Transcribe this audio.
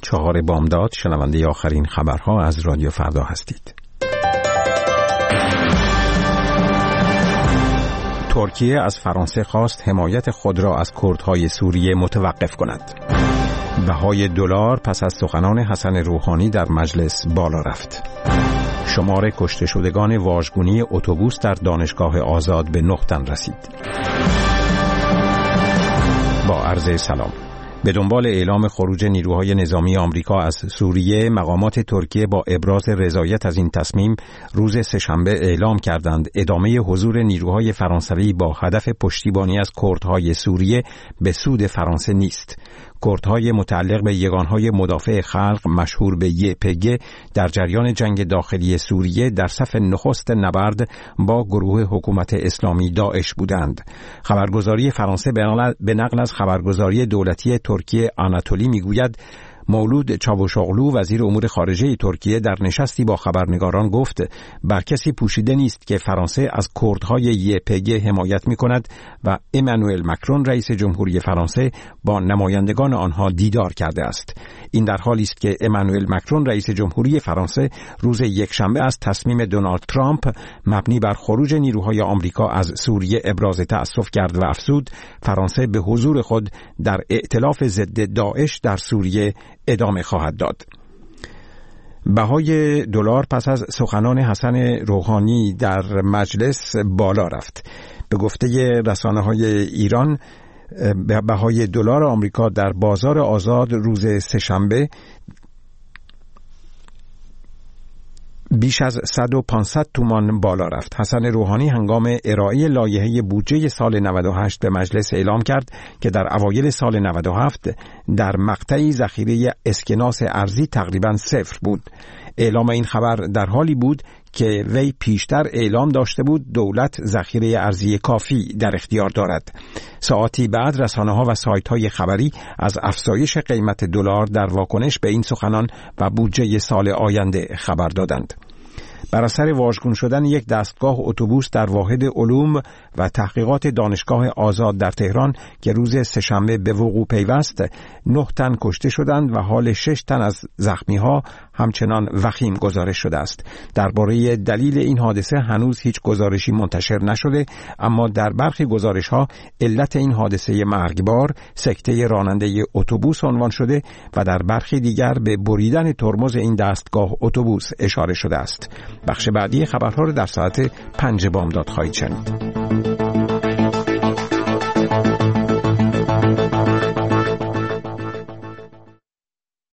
4 بامداد شنونده آخرین خبرها از رادیو فردا هستید. ترکیه از فرانسه خواست حمایت خود را از کردهای سوریه متوقف کند. بهای دلار پس از سخنان حسن روحانی در مجلس بالا رفت. شمار کشته شدگان واژگونی اتوبوس در دانشگاه آزاد به 9 تن رسید. با عرض سلام. به دنبال اعلام خروج نیروهای نظامی آمریکا از سوریه، مقامات ترکیه با ابراز رضایت از این تصمیم روز سه‌شنبه اعلام کردند ادامه حضور نیروهای فرانسوی با هدف پشتیبانی از کردهای سوریه به سود فرانسه نیست. کردهای متعلق به یگانهای مدافع خلق مشهور به YPG در جریان جنگ داخلی سوریه در صف نخست نبرد با گروه حکومت اسلامی داعش بودند. خبرگزاری فرانسه به نقل از خبرگزاری دولتی ترکیه آناتولی میگوید مولود چاوشاغلو وزیر امور خارجه ترکیه در نشستی با خبرنگاران گفت بر کسی پوشیده نیست که فرانسه از کردهای YPG حمایت می‌کند و امانوئل مکرون رئیس جمهوری فرانسه با نمایندگان آنها دیدار کرده است. این در حالی است که امانوئل مکرون رئیس جمهوری فرانسه روز یکشنبه از تصمیم دونالد ترامپ مبنی بر خروج نیروهای آمریکا از سوریه ابراز تأسف کرد و افزود فرانسه به حضور خود در ائتلاف ضد داعش در سوریه ادامه خواهد داد. بهای دلار پس از سخنان حسن روحانی در مجلس بالا رفت. به گفته رسانه‌های ایران، بهای دلار آمریکا در بازار آزاد روز سه‌شنبه بیش از 100 و 500 تومان بالا رفت. حسن روحانی هنگام ارائه لایحه بودجه سال 98 به مجلس اعلام کرد که در اوایل سال 97 در مقطعی ذخیره اسکناس ارزی تقریباً 0 بود. اعلام این خبر در حالی بود که وی پیشتر اعلام داشته بود دولت ذخیره ارزی کافی در اختیار دارد. ساعتی بعد رسانه‌ها و سایت‌های خبری از افزایش قیمت دلار در واکنش به این سخنان و بودجه سال آینده خبر دادند. بر اثر واژگون شدن یک دستگاه اتوبوس در واحد علوم و تحقیقات دانشگاه آزاد در تهران که روز سه‌شنبه به وقوع پیوست، 9 تن کشته شدند و حال 6 تن از زخمی‌ها همچنان وخیم گزارش شده است. درباره دلیل این حادثه هنوز هیچ گزارشی منتشر نشده، اما در برخی گزارش‌ها علت این حادثه مرگبار سکته راننده اتوبوس عنوان شده و در برخی دیگر به بریدن ترمز این دستگاه اتوبوس اشاره شده است. بخش بعدی خبرها را در ساعت 5 بامداد خواهید شنید.